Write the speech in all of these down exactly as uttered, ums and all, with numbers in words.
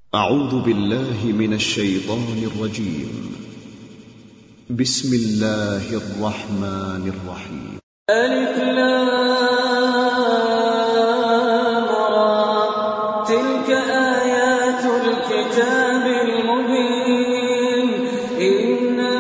أعوذ بالله من الشيطان الرجيم. بسم الله الرحمن الرحيم. ألف لام را تلك آيات الكتاب المبين إنا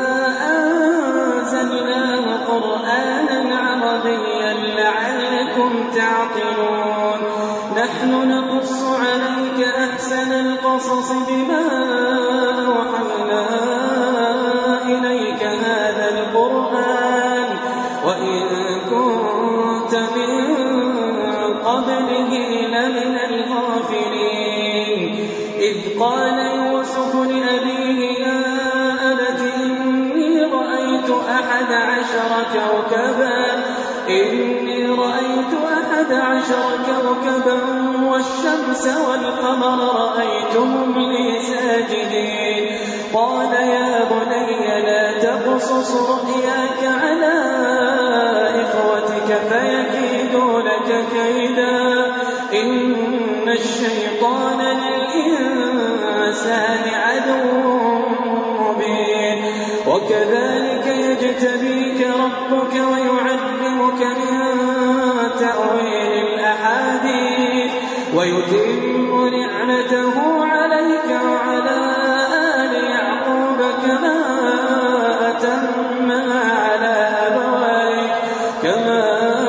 أنزلناه قرآنا عربيا لعلكم تعقلون نحن نقص عليك أحسن القصص بما أوحينا إليك هذا القرآن وإن كنت من قبله لمن الغافلين إذ قال يوسف لأبيه يا أبت إني رأيت أحد عشر كوكبا إني رأيت أحد عشر كوكبا والشمس والقمر رأيتهم لي ساجدين قال يا بني لا تقصص رؤياك على إخوتك فيكيدوا لك كيدا إن الشيطان للإنسان عدو مبين وكذلك يجتبيك ربك ويعلمك من تأويل الأحاديث ويتم نعمته عليك وعلى آل يعقوب كما أتمها على أبويك كما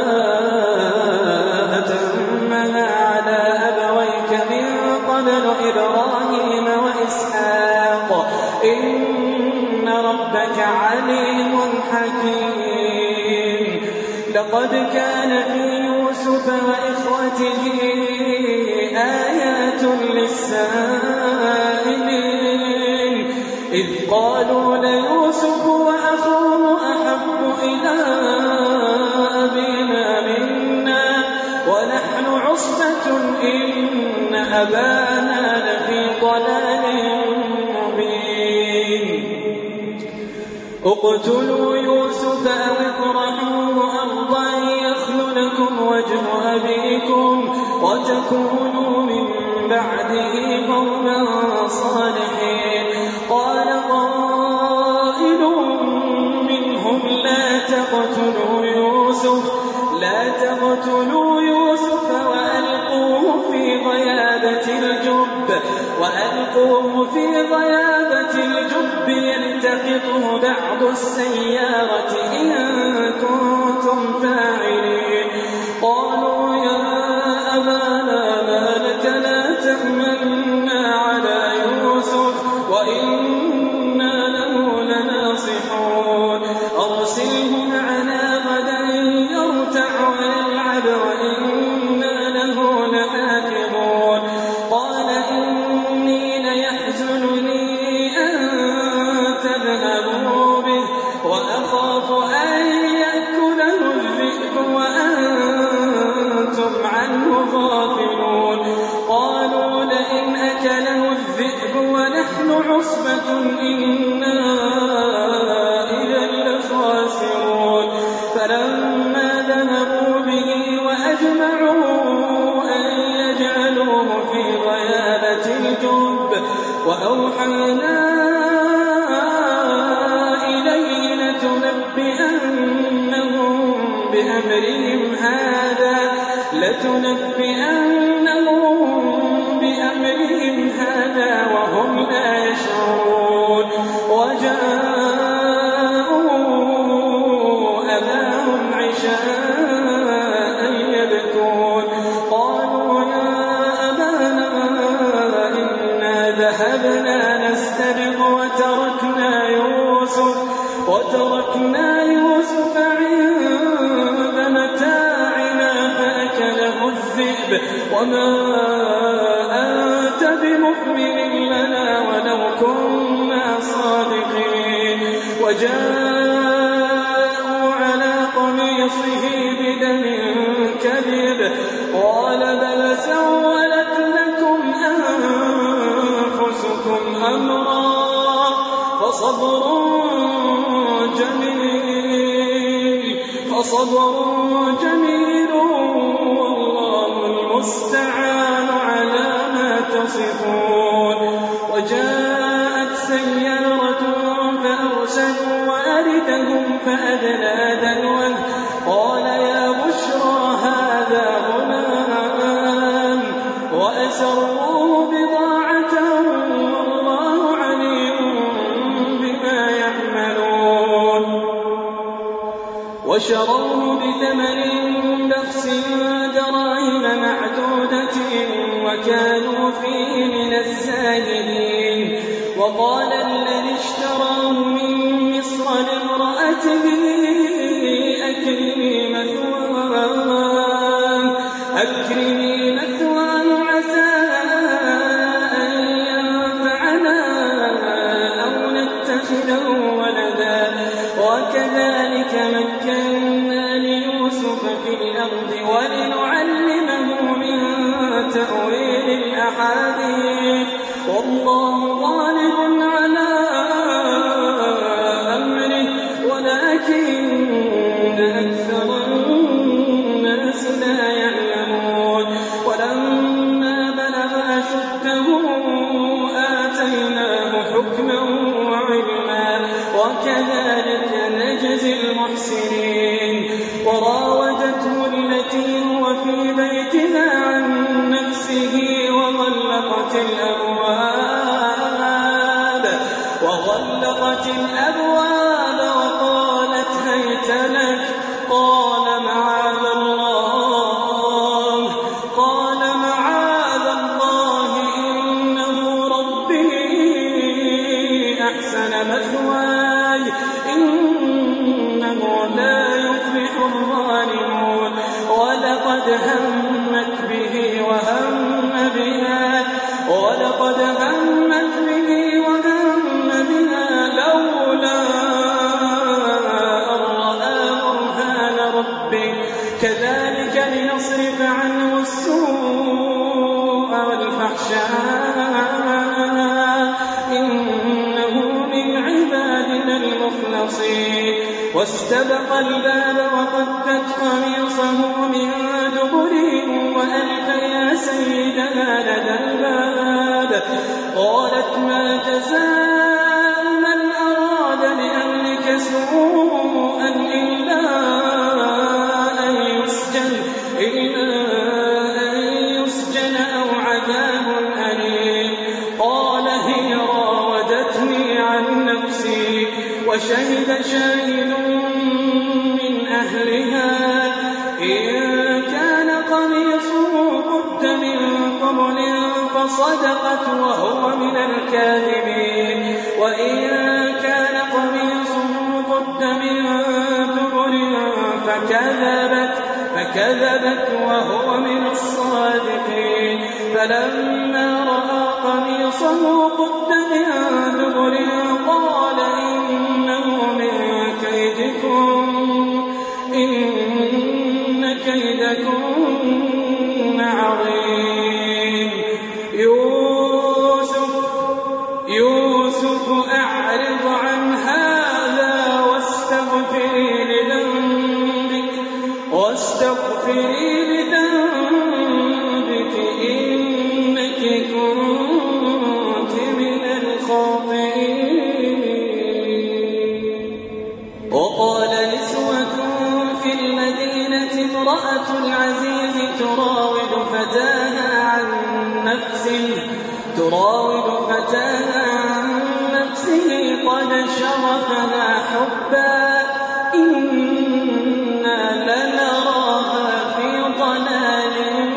أتمها على أبويك من قبل إبراهيم وإسحاق إن ربك عليم حكيم لقد كان في يوسف وإخوته آيات للسائلين إذ قالوا ليوسف وأخوه أحب إلى أبينا منا ونحن عصبة إن أبانا لفي ضلال مبين اقتلوا يوسف أو اطرحوه أرضا يخل لكم وجه أبيكم وتكونوا من بعده قوما صالحين قال قائل منهم لا تقتلوا يوسف لا تقتلوا يوسف وألقوه في غيابة الجب وألقوه في غيابة الجب يلتقطه بعض السيارة إن كنتم فاعلين قالوا يا أبانا ما لك لا تأمنا على يوسف وإنا له لناصحون أرسله معنا غدا يرتع ويلعب وإنا له لحافظون قال إني ليحزنني أن تذهبوا به وأخاف أن يأكله الذئب وأنتم عنه غافلون قالوا لئن أكله الذئب ونحن عصبة إنا إذا لخاسرون فلما ذهبوا به وأجمعوا أن يجعلوه في غيابة الجب وأوحينا إليه لتنبئنهم بأمرهم هذا لتنبئنهم بأمرهم هذا وهم لا يشعرون وجاءوا أباهم عشاء يبكون قالوا يا أبانا إنا ذهبنا نستبق وتركنا يوسف وتركنا يوسف عند متاعنا فأكله الذئب وما أنت بمؤمن لنا ولو كنا صادقين وجاءوا على قميصه بدم كذب قال بل سولت لكم أنفسكم أمرا فصبر جميل فصبر جميل والله المستعان على ما تصفون وجاءت سيارة فأرسلوا واردهم فأدلى دلوه قال يا بشرى هذا غلام وأسروه بضاعة والله عليم بما يعملون وشروه بثمن بخس دراهم معدودة وكانوا فيه من الزاهدين وقال الذي اشتراه من مصر لامرأته أكرمي مثواه أكرمي مثواه عسى أن ينفعنا أو نتخذه ولدا وكذلك مكنا ليوسف في الأرض ولنعلمه من تأويل الأحاديث والله غالب على أمره ولكن أكثر الناس لا يعلمون ولما بلغ أشده آتيناه حكما وعلما وكذلك نجزي المحسنين وراودته التي هو في بيتها عن نفسه وغلقت الأبواب وغلقت الأبواب وقالت هيت لك قال معاذ الله قال معاذ الله إنه ربي أحسن مثواي إنه لا يفلح الظالمون ولقد همت به وهم بها ولقد همت به وهم بها لولا أن رأى برهان ربه كذلك لنصرف عنه السوء والفحشاء إنه من عبادنا المخلصين واستبق الباب وقدت قميصه من دبر وألف يا سيدنا لدى الباب قالت ما جزاء من أراد بأهلك سوءا إلا أن يسجن إلا أن يسجن أو عذاب أليم قال هي راودتني عن نفسي وشهد شاهد من أهلها إن كان قميصه قد من قبل فصدقت وهو من الكاذبين وإن كان قميصه قد من دبر فكذبت فكذبت وهو من الصادقين فلما رأى قميصه قد من دبر قال إنه من كيدكم إن كيدكن عظيم يوسف يوسف أعرض عن هذا واستغفري لذنبك واستغفري لذنبك إنك كنت من الخاطئين وقال نسوة في المدينة امرأة العزيز تراود فتاها عن نفسه تراود فتاها عن نفسه قد شغفنا حبا إنا لنراها في ضلال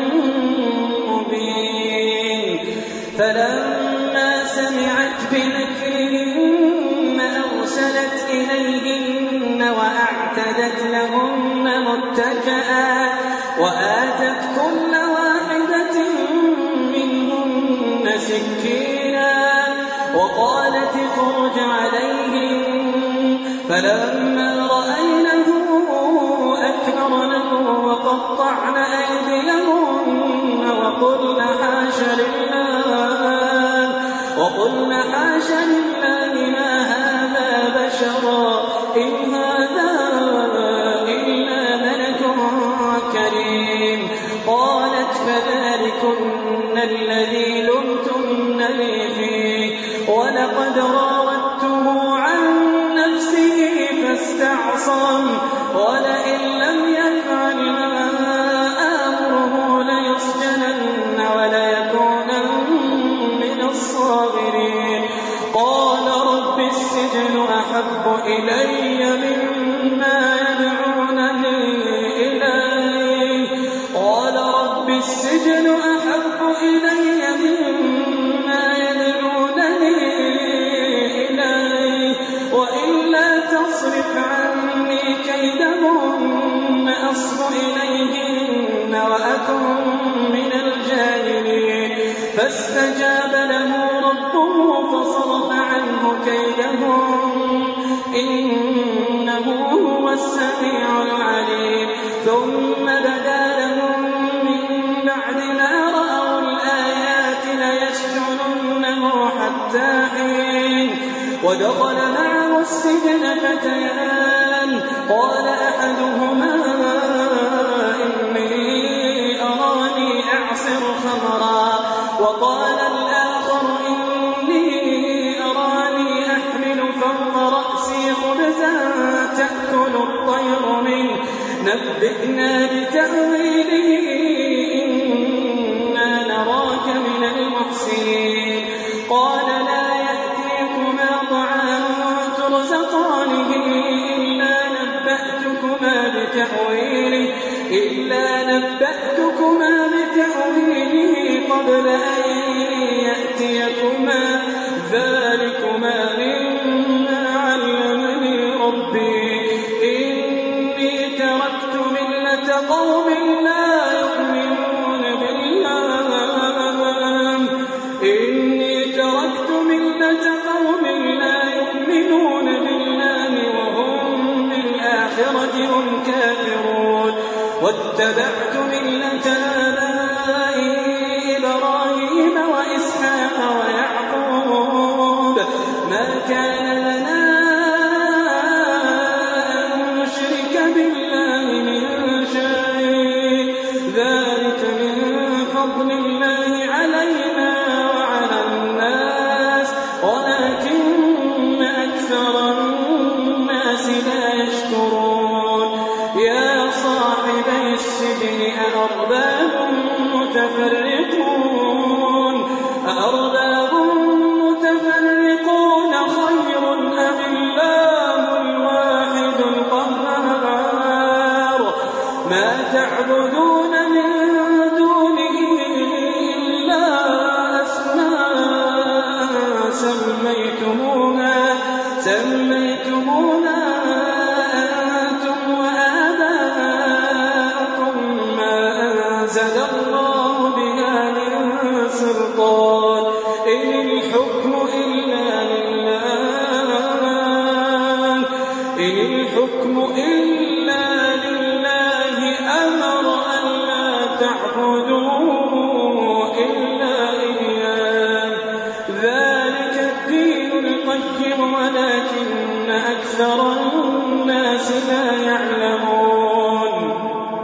مبين فلما سمعت بمكرهن أرسلت إليهن وأعتدت لهن متكئا وآتت كل واحدة منهن سكينا وقالت اخرج عليهم فلما رأينه أكبرنه وقطعن أيديهن وقلن حاش لله وقلن حاش لله ما هذا بشرا إن هذا إلا ملك كريم قالت فذلكن الذي لمتنني فيه ولقد راودته عن نفسه فاستعصم ولئن لم يفعل ما آمره ليسجنن وليكونن من الصاغرين. قال رب السجن أحب إلي مما يدعونني إليه قال رب السجن أحب إلي مما يدعونني إليه وإلا تصرف عني كيدهن أصب إليهن وأكن من الجاهلين. فاستجاب له ربه فصرف عنه كيدهم إنه هو السميع العليم. ثم بدا لهم من بعد ما رأوا الآيات ليسجننه حتى حين. ودخل معه السجن فتيان قال أحدهما إني أراني أعصر خمرا وقال الآخر إني أراني أحمل فوق رأسي خبزا تأكل الطير منه نبئنا بتأويله إنا نراك من المحسنين. قال لا يأتيكما طعام ترزقانه إلا نبأتكما بتأويله إلا نبأتكما بتأويله قبل أن يأتيكما ذلكما مما علمني ربي إني تركت ملة قوم لا يؤمنون بالله إني تركت ملة قوم لا يؤمنون بالله وهم بالآخرة هم كافرون واتبعت ملة آبائي إبراهيم وإسحاق ويعقوب ما كان لنا أن نشرك بالله من شيء ذلك من فضل الله علينا وعلى الناس ولكن أكثر الناس لا يشكرون. يا صاحبي السجن أأرباب متفرقون أأرباب متفرقون خير أم الله الواحد القهار ما تعبدون من دونه إلا أسماء سميتموها سميتموها أنتم وآباؤكم ما أنزل الله بها من سلطان إن الحكم إلا لله إن الحكم إلا لله أمر ألا تعبدوا إلا إياه ذلك الدين القيم ولكن أكثر الناس لا يعلمون.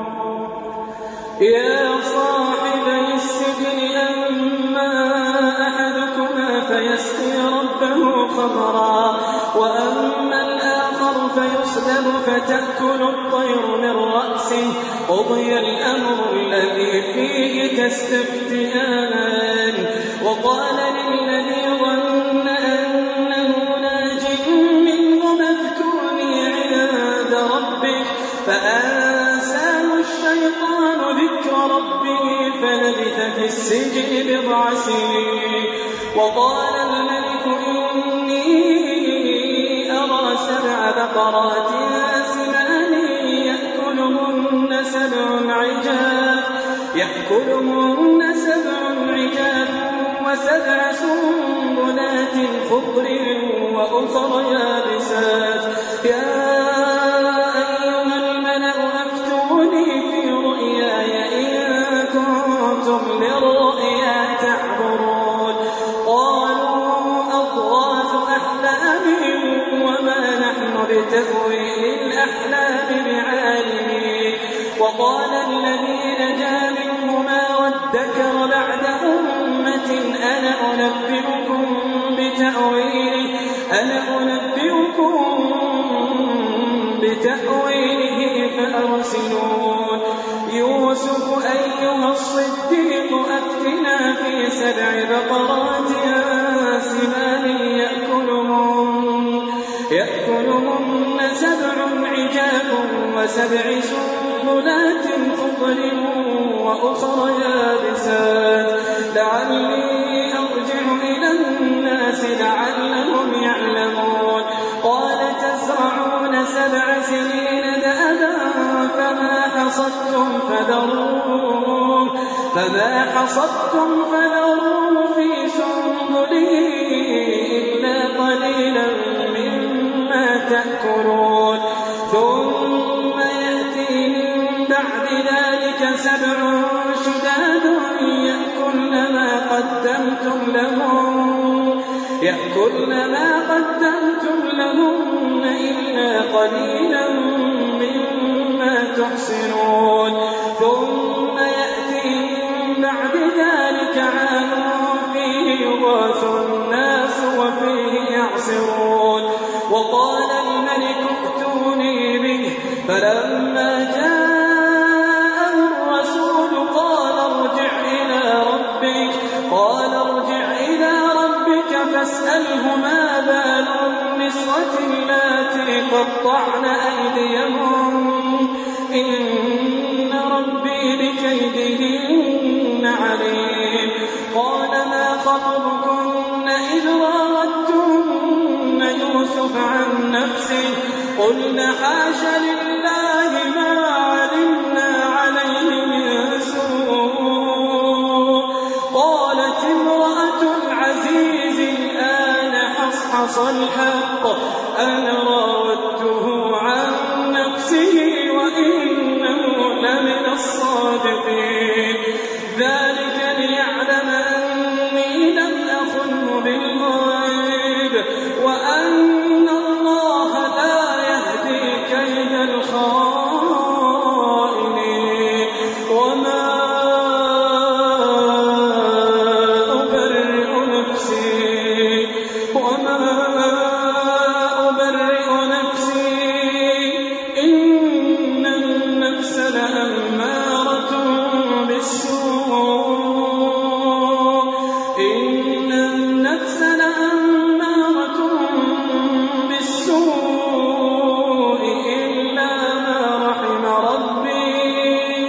يا صاحبي السجن أما أحدكما فيسقي ربه خمرا وأما الآخر فيصلب فتأكل الطير من رأسه قضي الأمر الذي فيه تستفتيان. وقال للذي ظن أنه ناج منهما اذكرني عند ربك فأنساه الشيطان ذكر ربه فلبث في السجن بضع سنين. وقال الملك إني أرى سبع بقرات سمان يأكلهن سبع عجاف يأكلهن سبع عجاف وسبع سنبلات خضر وأخر يابسات. يا أيها الملأ أفتوني في رؤياي إن كنتم للرؤيا تعبرون. قالوا أضغاث أحلام وما نحن بتأويل الأحلام بعالمين. وقال الذي نجا منهما وادكر بعد أمة أنا أنبئكم بتأويله أنا أنبئكم بتأويله فأرسلون يوسف أيها الصديق أفتنا في سبع بقرات سمان يأكلهن يأكلهن سبع عجاف وسبع سنبلات خضر وأخر يابسات لعلي أرجع إلى الناس لعلهم يعلمون قال تزرعون سبع سنين دأبا فما حصدتم فذروه فما حصدتم فذروه في سنبله إلا قليلا مما تأكلون ثم يأتي من بعد ذلك سبع شداد يأكلن ما قدمتم لهم يأكلن ما قدمتم لهن إلا قليلا مما تحسنون ثم يأتي من بعد ذلك عام فيه يغاث الناس وفيه يعصرون وقال الملك ائتوني به فلما جاءه الرسول قال ارجع إلى ربك قال ارجع إلى ربك فاسأله ما بال النسوة اللاتي قطعن أيديهن إن ربي بكيدهن عليم قال ما خطبكن إذ راودتن يوسف عن نفسه قلنا حاش لله ما علمنا عليه من سوء قالت امرأة العزيز الآن حصحص الحق أنا راودته عن نفسه وإنه لمن الصادقين ذلك ليعلم أني لم أخنه بالغيب وأن الله لا يهدي كيد الخائنين وما أبرئ نفسي وما أبرئ نفسي إن النفس لأمارة بالسوء إن النفس لأمارة بالسوء إلا ما رحم ربي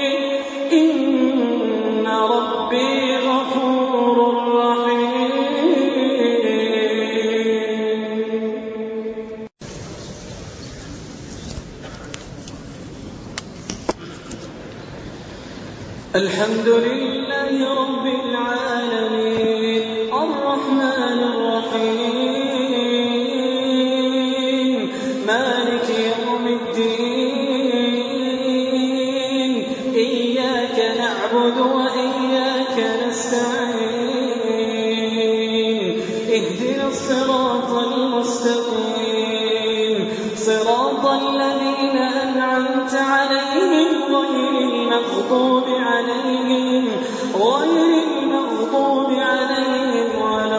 إن ربي غفور رحيم. الحمد لله رب العالمين الرحمن الرحيم مالك يوم الدين إياك نعبد وإياك نستعين اهدنا الصراط المستقيم صراط الذين أنعمت عليهم غير المغضوب عليهم غير المغضوب عليهم ولا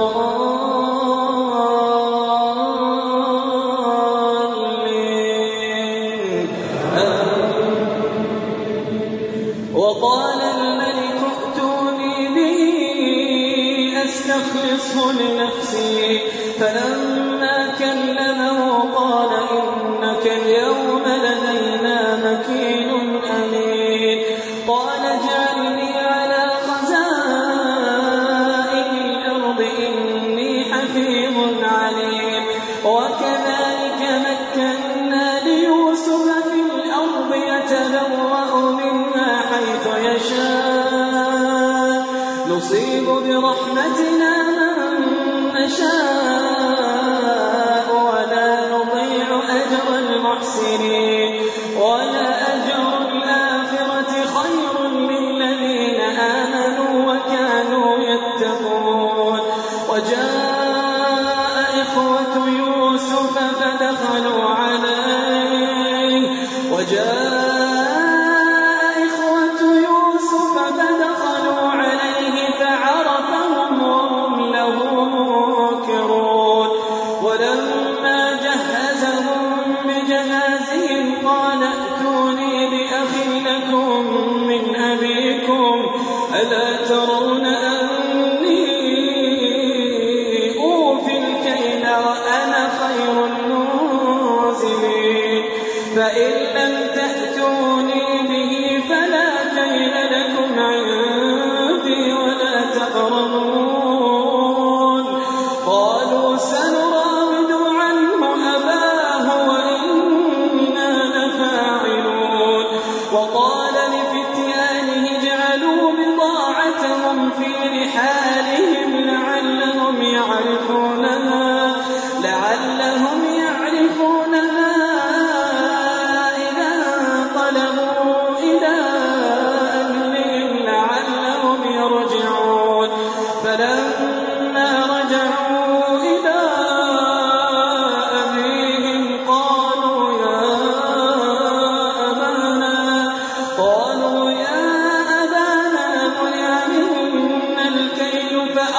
الضالين وقال الملك ائتوني به أستخلصه لنفسي فلما كلمه قال إنك اليوم لدينا مكين أمين قال اجعلني على خزائن الأرض إني حفيظ عليم وكذلك مكنا ليوسف في الأرض يتبوأ منها حيث يشاء نصيب برحمتنا من نشاء ولا نضيع أجر المحسنين ولأجر الآخرة خير للذين آمنوا وكانوا يتقون وجاء إخوة يوسف فدخلوا عليه وجاء إخوة يوسف فدخلوا عليه فعرفهم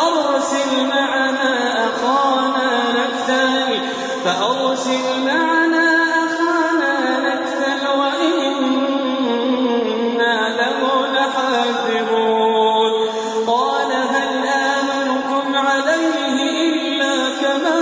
فأرسل معنا أخانا نكتل فأرسل معنا أخانا نكتل وإنا له لحافظون قال هل آمنكم عليه إلا كما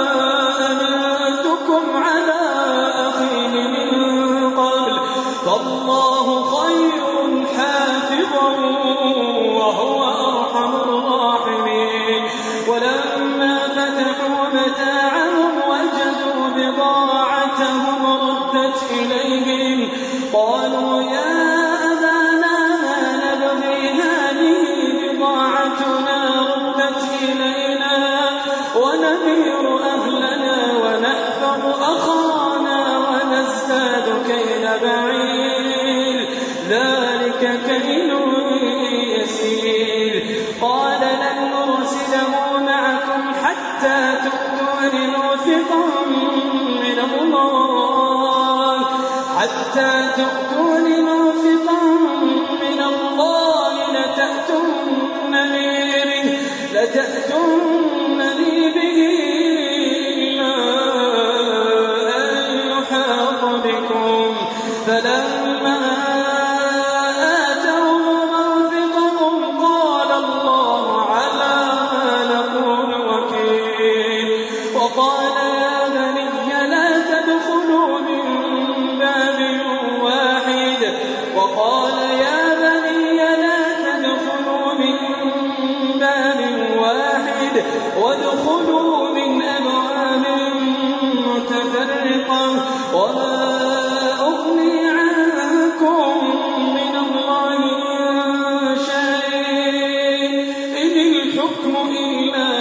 أمنتكم على أخيه من قبل فالله خير حافظا وهو أرحم الراحمين ولما فتحوا متاعهم وجدوا بضاعتهم ردت إليهم قالوا يا أبانا ما نبغي هذه بضاعتنا ردت إلينا ونمير أهلنا ونحفظ أخانا ونزداد كيل بعير ذلك كيل يسير قال لن نرسله معكم حتى تؤتون موثقا من الله حتى تؤتون موثقا من الله لتأتونني به لتأتونني به إلا أن يحاط بكم فلما وقال يا بني لا تدخلوا من باب واحد وادخلوا من أبواب متفرقة وما أغني عنكم من الله من شيء إن الحكم إلا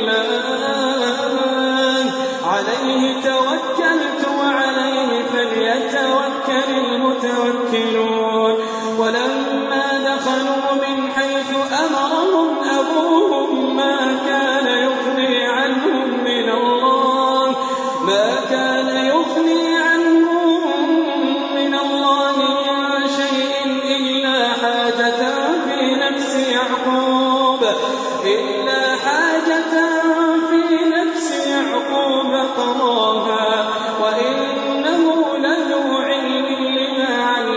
لله عليه توكلت وعليه فليتوكل المتوكلون ولما دخلوا من حيث أمرهم أبوهم ما كان يغني عنهم من الله ما كان يغني عنهم من الله من شيء إلا حاجة في نفس يعقوب إلا حاجة في نفس يعقوب قضاها وإنه لذو علم لما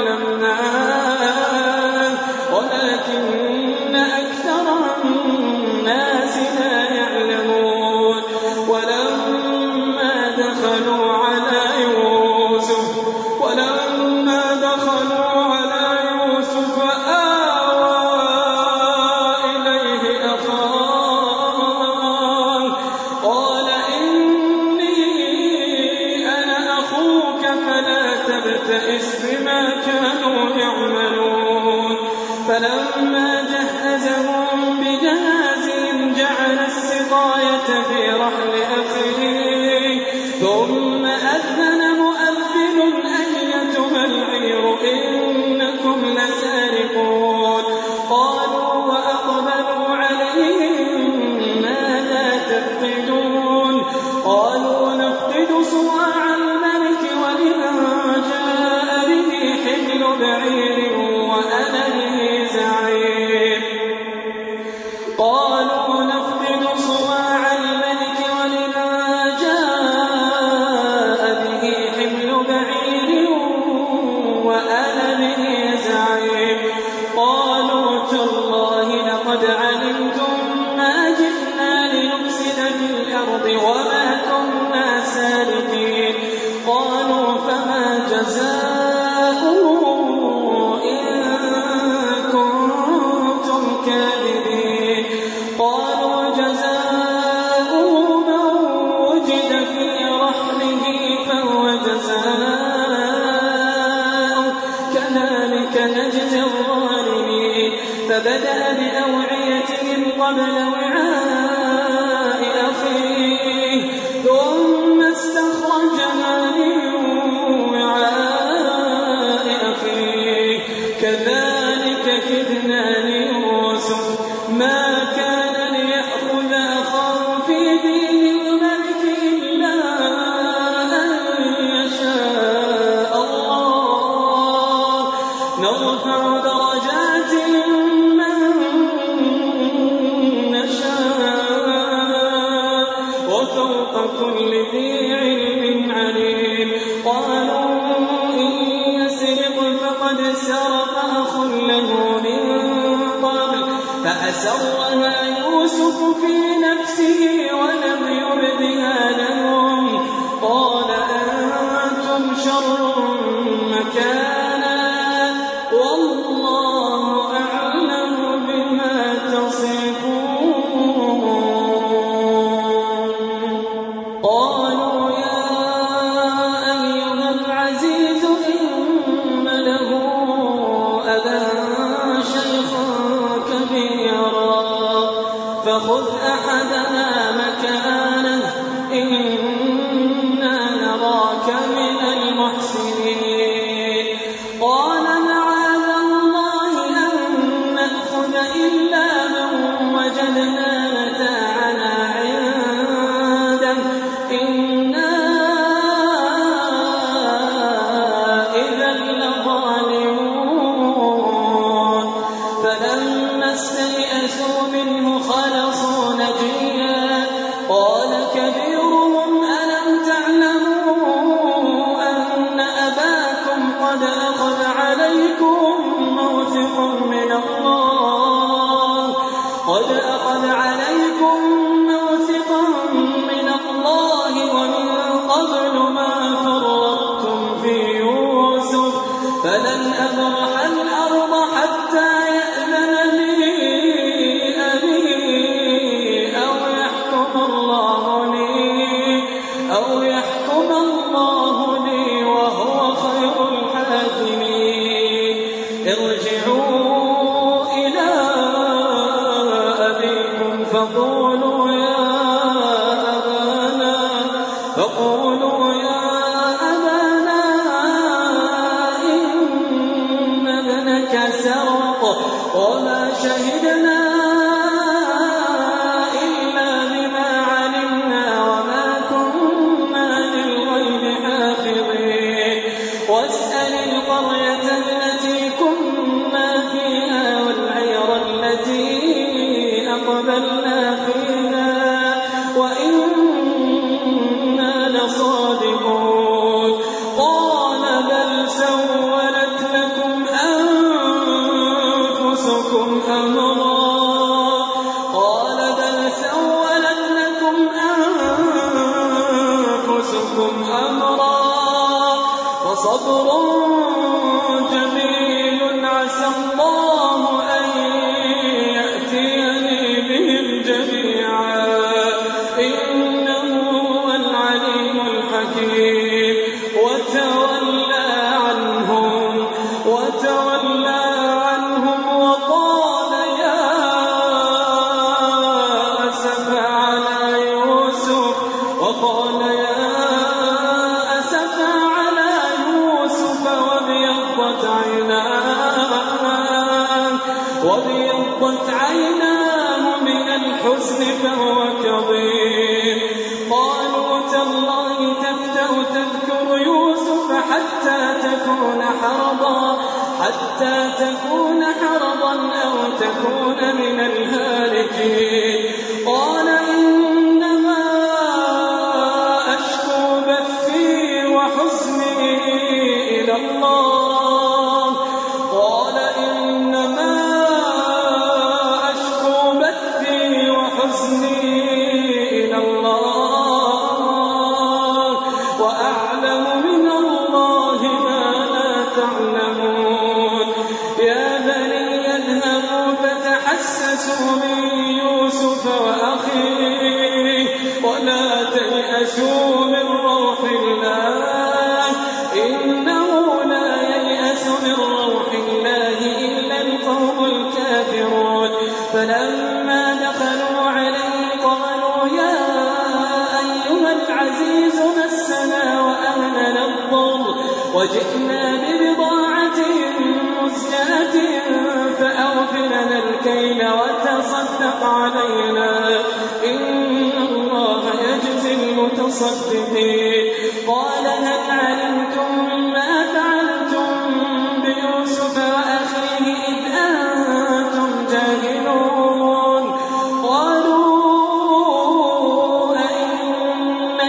علمناه ولكن أكثر الناس لا يعلمون ولما دخلوا على يوسف ولما دخلوا على يوسف آوى إليه أخاه قال إني أنا أخوك فلا تبتئس بما كانوا يعملون فلما جهزهم بجهازهم جعل السقاية في رحل أخيه ثم أذن مؤذن أيتها العير إنكم لسارقون قالوا وأقبلوا عليهم ماذا تفقدون قالوا نفقد صواع الملك ولمن جاء به حمل بعير وأنا به زعيم قالوا نفقد صواع الملك ولمن جاء به حمل بعير وأنا به زعيم قالوا تالله لقد علمتم ما جئنا لنفسد في الأرض وما كنا سارقين قالوا فما جزاؤه إن كنتم كاذبين قالوا جزاؤه من وجد في رحله فهو جزاؤه كذلك نجزي الظالمين فبدأ بأوعيتهم قبل وعاء أخيه ثم استخرجها من وعاء أخيه كذلك كدنا ليوسف ما كان ليأخذ أخاه في دين الملك إلا أن يشاء الله نرفع درجات من نشاء كل ذي علم عليم. قالوا إن يسرق فقد سرق أخ له من قبل فأسرها يوسف في نفسه ولم يبدها لهم قال أنتم شر مكانا والله أعلم بما تصفون. قالوا يا أيها العزيز إن له أبا شيخا كبيرا فخذ أحدنا مكانه إنا نراك من المحسنين. قال معاذ الله أن نأخذ إلا من وجدنا متاعنا عنده إنا إذا لظالمون. فلما استيئسوا منه خلصوا نجيا قال كبيرهم ألم تعلموا أن أباكم قد أخذ عليكم موثقا من الله قد أخذ عليكم موثقا من الله ومن قبل ما فرطتم في يوسف فلن أبرح الأرض حتى يأذن لي أبي أو يحكم الله لي أو يحكم الله لي وهو خير الحاكمين. ارجعوا إلى أبيكم فقولوا يا أبانا فقولوا يا أبانا إن ابنك سرق وما شهدنا إلا بما علمنا وما كنا للغيب حافظين. واسأل القرية التي كنا فيها والعير التي أقبلنا فيها وإنا لصادقون. قال بل سولت لكم أنفسكم أمرا قال بل سولت لكم أنفسكم أمرا فصبر جميل عسى الله أن يأتيني بهم جميعا إنه هو العليم الحكيم. وتولى عنهم وتولى عنهم وقال يا أسف على يوسف وقال يا أسف على يوسف وابيضت عيناه وابيضت عيناه من الحزن فهو كظيم. قالوا تالله تفتأ تذكر يوسف حتى تكون حرضا حتى تكون حرضا أو تكون من الهالكين. قال إنما أشكو بثي وحزني إلى الله قال إنما أشكو بثي وحزني إلى الله وأعلم من الله ما لا تعلمون. يا بني اذهبوا فتحسسوا من يوسف وأخيه ولا تيأسوا من روح الله إنه لا ييأس من روح الله إلا القوم الكافرون. فلما دخلوا عليه قالوا يا أيها العزيز مسنا وأهلنا الضر وجئنا ببضاعة مزجاة فأوف لنا الكيل وتصدق علينا إن الله يجزي المتصدقين. قال هل علمتم ما فعلتم بيوسف وأخيه إذ أنتم جاهلون. قالوا أئنك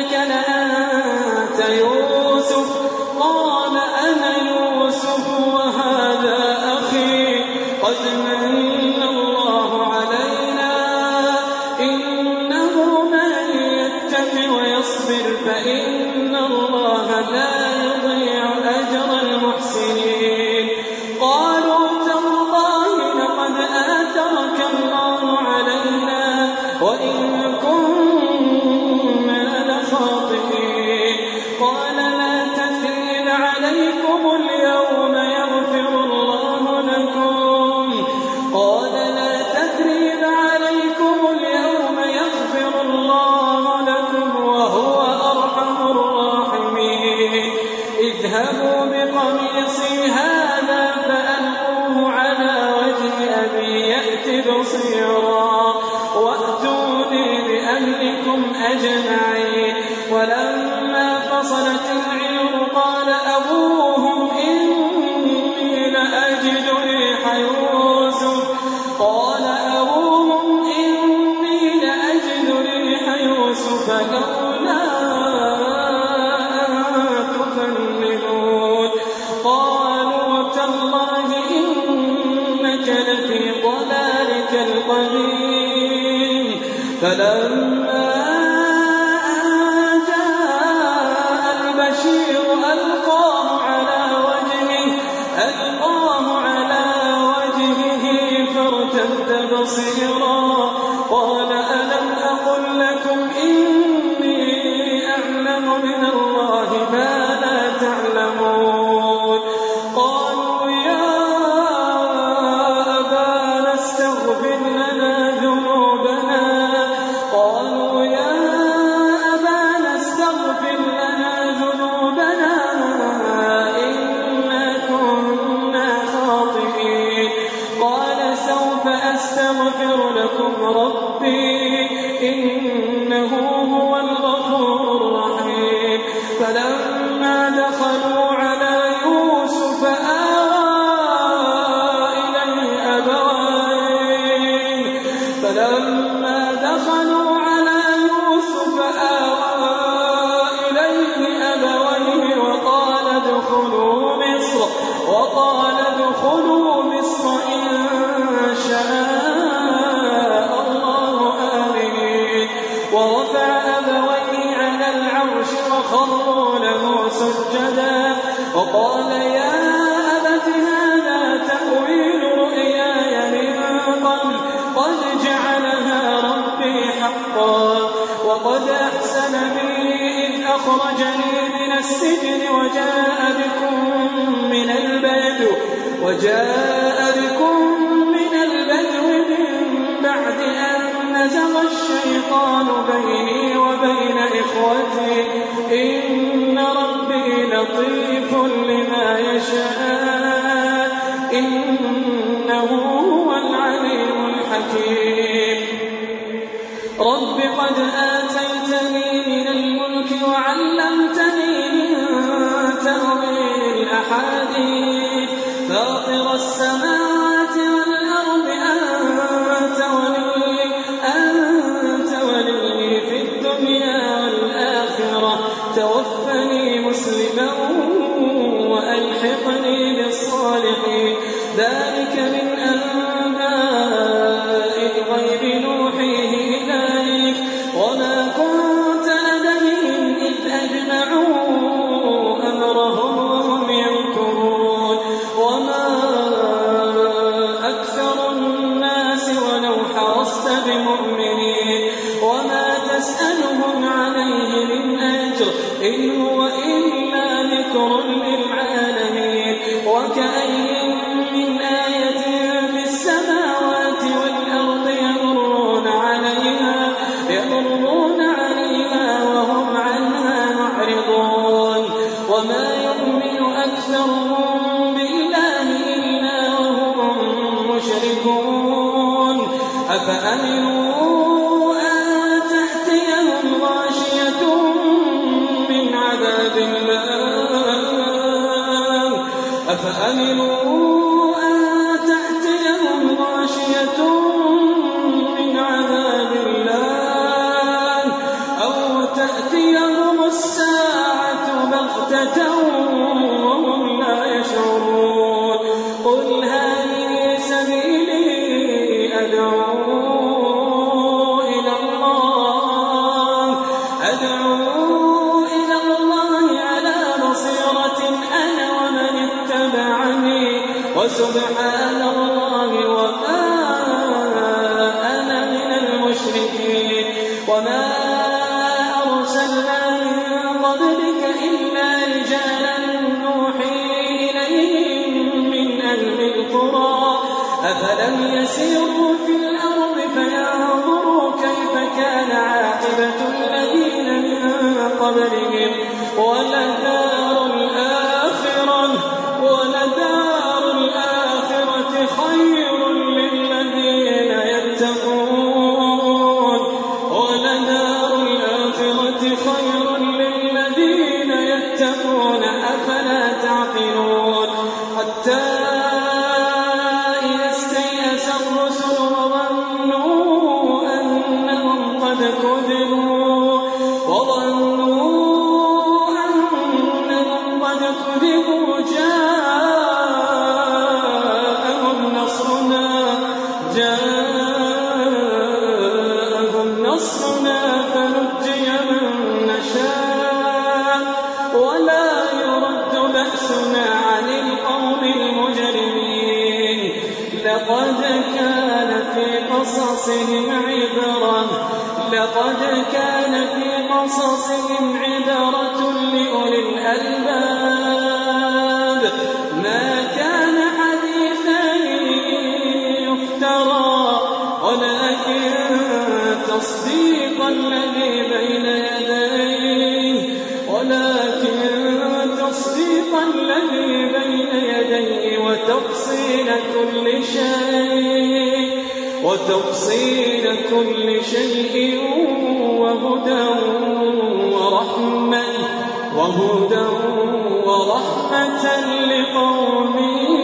السيئة ويصبر فإن الله لا يضيع أجر المحسنين. قالوا تالله لقد آثرك الله علينا وإن كنا لخاطئين. قال لا تثريب عليكم اليوم يغفر الله لكم قال لا تثريب عليكم اليوم يغفر الله لكم وهو أرحم الراحمين. اذهبوا بقميصي هذا فألقوه على وجه أبي يأت بصيرا وأتوني بأهلكم أجمعين. ولما فصلت العير قال أبوهم إني لأجد ريح يوسف قال أبوهم إني لأجد ريح يوسف لولا أن تفندون. قالوا تالله إنك لفي ضلالك القديم. فلما أن جاء البشير ألقاه على وجهه ألقاه على وجهه فارتد بصيرا قال ألم أقل لكم إني أعلم من الله ما لا تعلمون. قالوا يا أبانا استغفر لنا ذنوبنا قالوا يا أبانا استغفر لنا ذنوبنا إنا كنا خاطئين. قال سوف أستغفر لكم ربي إنه هو الغفور الرحيم. فلما دخلوا على يوسف آوى إليه أبويه فلما دخلوا على يوسف آوى إليه أبويه وقال ادخلوا مصر وقال ادخلوا مصر إن شاء الله آمنين. ورفع أبويه على العرش وخروا له سجدا وقال يا أبت هذا تأويل رؤياي من قبل قد جعلها ربي حقا وقد أحسن بي إذ أخرجني من السجن وجاء بكم من البدو وجاء بكم من البدو من بعد أن نزغ الشيطان بيني وبين إخوتي إن ربي لطيف لما يشاء إنه هو العليم الحكيم. رب قد آتيتني من الملك وعلمتني من تأويل الأحاديث فاطر السماوات والأرض أنت ولي أنت ولي في الدنيا والآخرة توفني مسلما وألحقني بالصالحين. ذلك من أنباء الغيب نوحيه إليك وما كنت لديهم إذ أجمعوا أمرهم وهم يمكرون. وما أكثر الناس ولو حرصت بمؤمنين وما تسألهم عليه من أجر إن هو إلا ذكر للعالمين. وكأين من آية في السماوات والأرض يمرون عليها يمرون عليها وهم عنها معرضون. وما يؤمن أكثرهم بالله إلا وهم مشركون. أفأمنوا أن تأتيهم غاشية من عذاب الله أفأمنوا أن تأتيهم غاشية من عذاب الله أو تأتيهم الساعة بغتة وهم لا يشعرون. قل هذه سبيلي أدعو إلى الله أرسلنا من قبلك إلا رجالا نوحي إليهم من أهل القرى أفلم يسيروا في الأرض فينظروا كيف كان عاقبة الذين من قبلهم ولدار الآخرة ولدار الآخرة خير للذين يتقون ولدار الآخرة خير للذين يتقون أفلا تعقلون حتى إذا استيأس الرسل وظنوا أنهم قد كذبوا وظنوا أنهم قد كذبوا جاءهم نصرنا جاءهم نصرنا فنجي من نشاء ولا يرد بأسنا عن القوم المجرمين لقد كان في قصصهم عبرة لقد كان في قصصهم عبرة لأولي الألباب ما كان حديثا يفترى ولكن تصديق الذي بين يديه ولكن تصديق الذي بين يديه وتفصيل كل شيء وتفصيل كل شيء وهدى ورحمة وهدى ورحمة لقوم